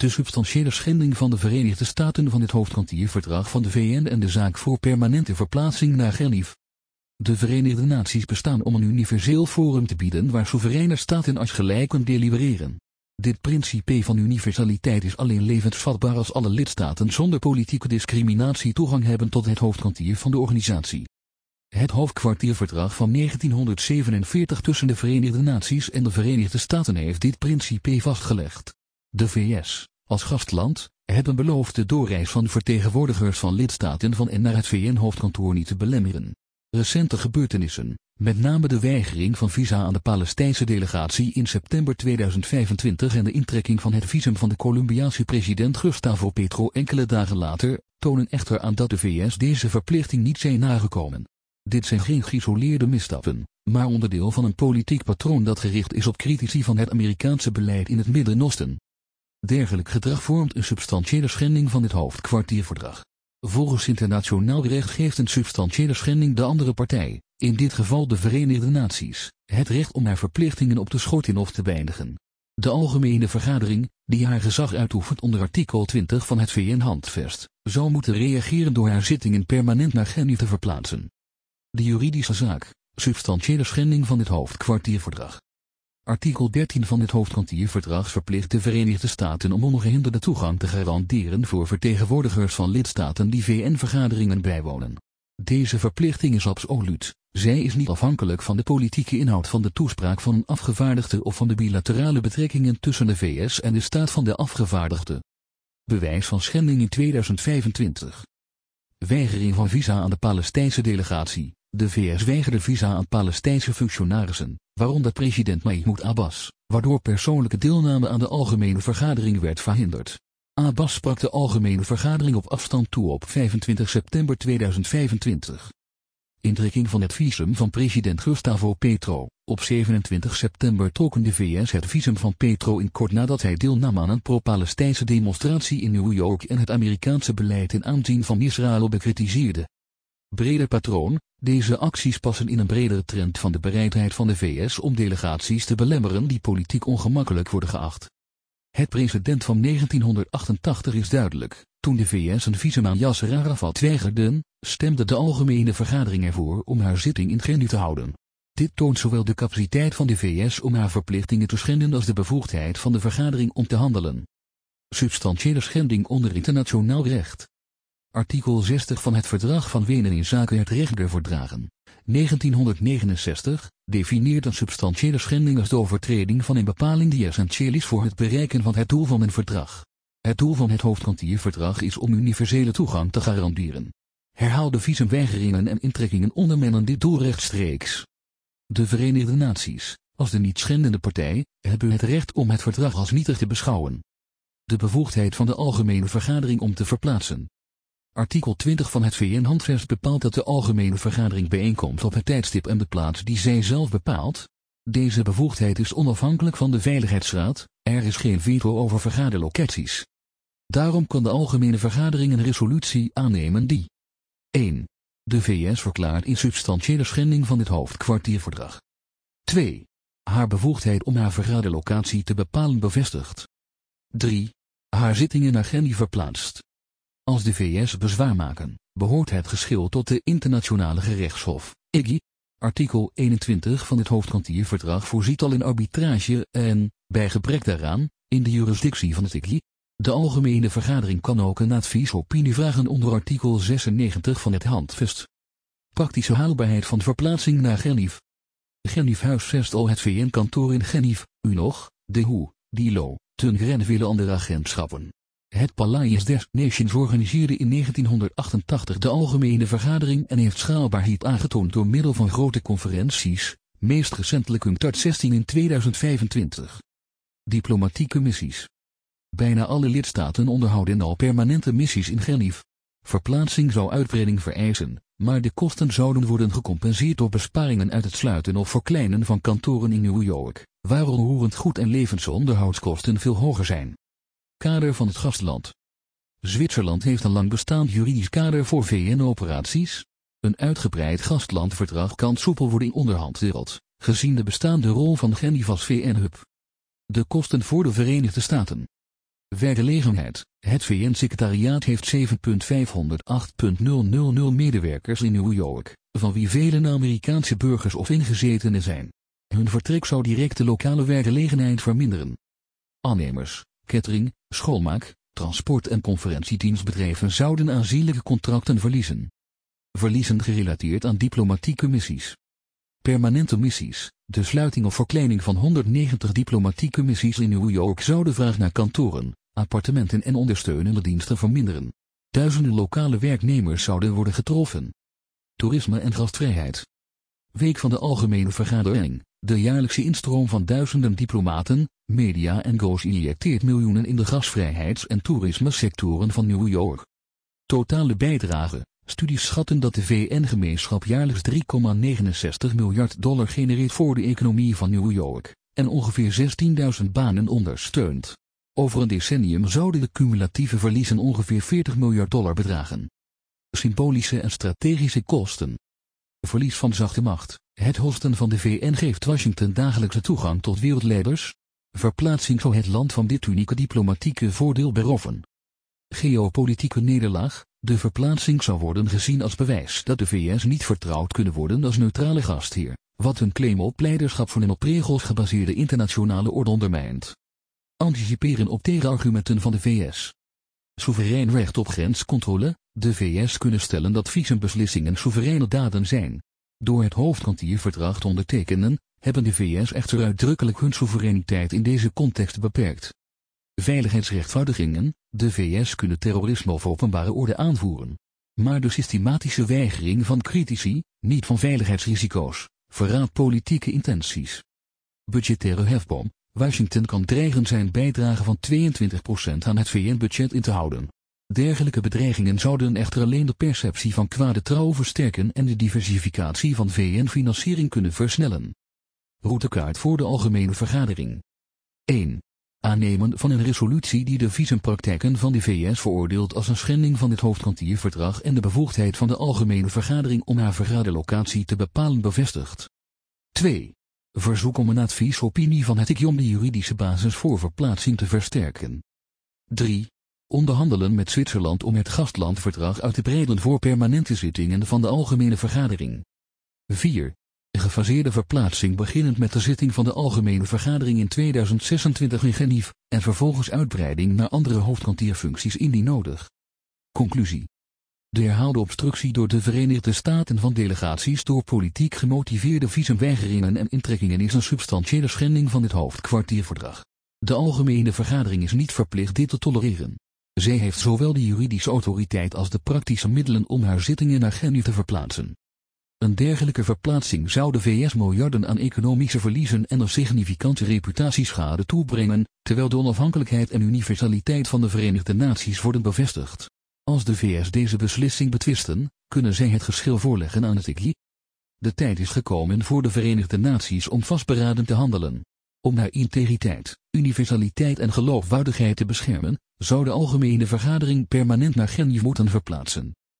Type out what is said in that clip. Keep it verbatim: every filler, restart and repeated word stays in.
de substantiële schending van de Verenigde Staten van het hoofdkwartierverdrag van de V N en de zaak voor permanente verplaatsing naar Genève. De Verenigde Naties bestaan om een universeel forum te bieden waar soevereine staten als gelijken delibereren. Dit principe van universaliteit is alleen levensvatbaar als alle lidstaten zonder politieke discriminatie toegang hebben tot het hoofdkwartier van de organisatie. Het hoofdkwartierverdrag van negentienhonderdzevenenveertig tussen de Verenigde Naties en de Verenigde Staten heeft dit principe vastgelegd. De V S, als gastland, hebben beloofd de doorreis van vertegenwoordigers van lidstaten van en naar het V N-hoofdkantoor niet te belemmeren. Recente gebeurtenissen, met name de weigering van visa aan de Palestijnse delegatie in september tweeduizend vijfentwintig en de intrekking van het visum van de Colombiaanse president Gustavo Petro enkele dagen later, tonen echter aan dat de V S deze verplichting niet zijn nagekomen. Dit zijn geen geïsoleerde misstappen, maar onderdeel van een politiek patroon dat gericht is op critici van het Amerikaanse beleid in het Midden-Oosten. Dergelijk gedrag vormt een substantiële schending van dit hoofdkwartierverdrag. Volgens internationaal recht geeft een substantiële schending de andere partij, in dit geval de Verenigde Naties, het recht om haar verplichtingen op te schorten of te beëindigen. De Algemene Vergadering, die haar gezag uitoefent onder artikel twintig van het V N-handvest, zou moeten reageren door haar zittingen permanent naar Genève te verplaatsen. De juridische zaak, substantiële schending van dit hoofdkwartierverdrag. Artikel dertien van het hoofdkwartierverdrag verplicht de Verenigde Staten om ongehinderde toegang te garanderen voor vertegenwoordigers van lidstaten die V N-vergaderingen bijwonen. Deze verplichting is absoluut. Zij is niet afhankelijk van de politieke inhoud van de toespraak van een afgevaardigde of van de bilaterale betrekkingen tussen de V S en de staat van de afgevaardigde. Bewijs van schending in tweeduizend vijfentwintig. Weigering van visa aan de Palestijnse delegatie. De V S weigerde visa aan Palestijnse functionarissen, waaronder president Mahmoud Abbas, waardoor persoonlijke deelname aan de Algemene Vergadering werd verhinderd. Abbas sprak de Algemene Vergadering op afstand toe op vijfentwintig september tweeduizend vijfentwintig. Intrekking van het visum van president Gustavo Petro. Op zevenentwintig september trokken de V S het visum van Petro in kort nadat hij deelnam aan een pro-Palestijnse demonstratie in New York en het Amerikaanse beleid ten aanzien van Israël bekritiseerde. Breder patroon, deze acties passen in een bredere trend van de bereidheid van de V S om delegaties te belemmeren die politiek ongemakkelijk worden geacht. Het precedent van negentienhonderdachtentachtig is duidelijk. Toen de V S een visum aan Yasser Arafat weigerden, stemde de Algemene Vergadering ervoor om haar zitting in Genève te houden. Dit toont zowel de capaciteit van de V S om haar verplichtingen te schenden als de bevoegdheid van de vergadering om te handelen. Substantiële schending onder internationaal recht. Artikel zestig van het Verdrag van Wenen in zaken het recht der verdragen, negentienhonderdnegenenzestig, definieert een substantiële schending als de overtreding van een bepaling die essentieel is voor het bereiken van het doel van een verdrag. Het doel van het hoofdkwartierverdrag is om universele toegang te garanderen. Herhaalde visumweigeringen en intrekkingen ondermijnen dit doel rechtstreeks. De Verenigde Naties, als de niet schendende partij, hebben het recht om het verdrag als nietig te beschouwen. De bevoegdheid van de Algemene Vergadering om te verplaatsen. Artikel twintig van het V N-handvest bepaalt dat de Algemene Vergadering bijeenkomt op het tijdstip en de plaats die zij zelf bepaalt. Deze bevoegdheid is onafhankelijk van de Veiligheidsraad, er is geen veto over vergaderlocaties. Daarom kan de Algemene Vergadering een resolutie aannemen die één. De V S verklaart in substantiële schending van dit hoofdkwartierverdrag. twee. Haar bevoegdheid om haar vergaderlocatie te bepalen bevestigt. drie. Haar zittingen naar Genève verplaatst. Als de V S bezwaar maken, behoort het geschil tot de Internationale Gerechtshof, I G I. Artikel eenentwintig van het hoofdkwartierverdrag voorziet al in arbitrage en, bij gebrek daaraan, in de jurisdictie van het I G I. De Algemene Vergadering kan ook een adviesopinie vragen onder artikel zesennegentig van het handvest. Praktische haalbaarheid van verplaatsing naar Genève. Genève huisvest al het V N-kantoor in Genève, U N O G, de H U, D I L O, Tungren en vele andere agentschappen. Het Paleis des Nations organiseerde in negentienhonderdachtentachtig de Algemene Vergadering en heeft schaalbaarheid aangetoond door middel van grote conferenties, meest recentelijk UNCTAD zestien in tweeduizend vijfentwintig. Diplomatieke missies. Bijna alle lidstaten onderhouden al permanente missies in Genève. Verplaatsing zou uitbreiding vereisen, maar de kosten zouden worden gecompenseerd door besparingen uit het sluiten of verkleinen van kantoren in New York, waar onroerend goed en levensonderhoudskosten veel hoger zijn. Kader van het gastland. Zwitserland heeft een lang bestaand juridisch kader voor V N-operaties. Een uitgebreid gastlandverdrag kan soepel worden onderhandeld, gezien de bestaande rol van Genève als V N-hub. De kosten voor de Verenigde Staten. Werkgelegenheid. Het V N-secretariaat heeft zeven miljoen vijfhonderdacht duizend medewerkers in New York, van wie velen Amerikaanse burgers of ingezetenen zijn. Hun vertrek zou direct de lokale werkgelegenheid verminderen. Aannemers, catering, schoonmaak, transport- en conferentiedienstbedrijven zouden aanzienlijke contracten verliezen. Verliezen gerelateerd aan diplomatieke missies. Permanente missies. De sluiting of verkleining van honderdnegentig diplomatieke missies in New York zou de vraag naar kantoren, appartementen en ondersteunende diensten verminderen. Duizenden lokale werknemers zouden worden getroffen. Toerisme en gastvrijheid. Week van de Algemene Vergadering. De jaarlijkse instroom van duizenden diplomaten, media en go's injecteert miljoenen in de gastvrijheids- en toerisme-sectoren van New York. Totale bijdrage. Studies schatten dat de V N-gemeenschap jaarlijks drie komma negenenzestig miljard dollar genereert voor de economie van New York, en ongeveer zestienduizend banen ondersteunt. Over een decennium zouden de cumulatieve verliezen ongeveer veertig miljard dollar bedragen. Symbolische en strategische kosten. Verlies van zachte macht. Het hosten van de V N geeft Washington dagelijkse toegang tot wereldleiders. Verplaatsing zou het land van dit unieke diplomatieke voordeel beroven. Geopolitieke nederlaag. De verplaatsing zou worden gezien als bewijs dat de V S niet vertrouwd kunnen worden als neutrale gastheer, wat hun claim op leiderschap van een op regels gebaseerde internationale orde ondermijnt. Anticiperen op tegenargumenten van de V S. Soeverein recht op grenscontrole. De V S kunnen stellen dat visumbeslissingen soevereine daden zijn. Door het hoofdkwartierverdrag te ondertekenen, hebben de V S echter uitdrukkelijk hun soevereiniteit in deze context beperkt. Veiligheidsrechtvaardigingen. De V S kunnen terrorisme of openbare orde aanvoeren. Maar de systematische weigering van critici, niet van veiligheidsrisico's, verraadt politieke intenties. Budgettaire hefboom. Washington kan dreigen zijn bijdrage van tweeëntwintig procent aan het V N-budget in te houden. Dergelijke bedreigingen zouden echter alleen de perceptie van kwade trouw versterken en de diversificatie van V N-financiering kunnen versnellen. Routekaart voor de Algemene Vergadering. één. Aannemen van een resolutie die de visumpraktijken van de V S veroordeelt als een schending van het hoofdkwartierverdrag en de bevoegdheid van de Algemene Vergadering om haar vergaderlocatie te bepalen bevestigt. twee. Verzoek om een adviesopinie van het I C J om de juridische basis voor verplaatsing te versterken. drie. Onderhandelen met Zwitserland om het gastlandverdrag uit te breiden voor permanente zittingen van de Algemene Vergadering. vier. Gefaseerde verplaatsing beginnend met de zitting van de Algemene Vergadering in tweeduizend zesentwintig in Genève, en vervolgens uitbreiding naar andere hoofdkwartierfuncties indien nodig. Conclusie. De herhaalde obstructie door de Verenigde Staten van delegaties door politiek gemotiveerde visumweigeringen en intrekkingen is een substantiële schending van dit hoofdkwartierverdrag. De Algemene Vergadering is niet verplicht dit te tolereren. Zij heeft zowel de juridische autoriteit als de praktische middelen om haar zittingen naar Genève te verplaatsen. Een dergelijke verplaatsing zou de V S miljarden aan economische verliezen en een significante reputatieschade toebrengen, terwijl de onafhankelijkheid en universaliteit van de Verenigde Naties worden bevestigd. Als de V S deze beslissing betwisten, kunnen zij het geschil voorleggen aan het I C J. De tijd is gekomen voor de Verenigde Naties om vastberaden te handelen. Om haar integriteit, universaliteit en geloofwaardigheid te beschermen, zou de Algemene Vergadering permanent naar Genève moeten verplaatsen.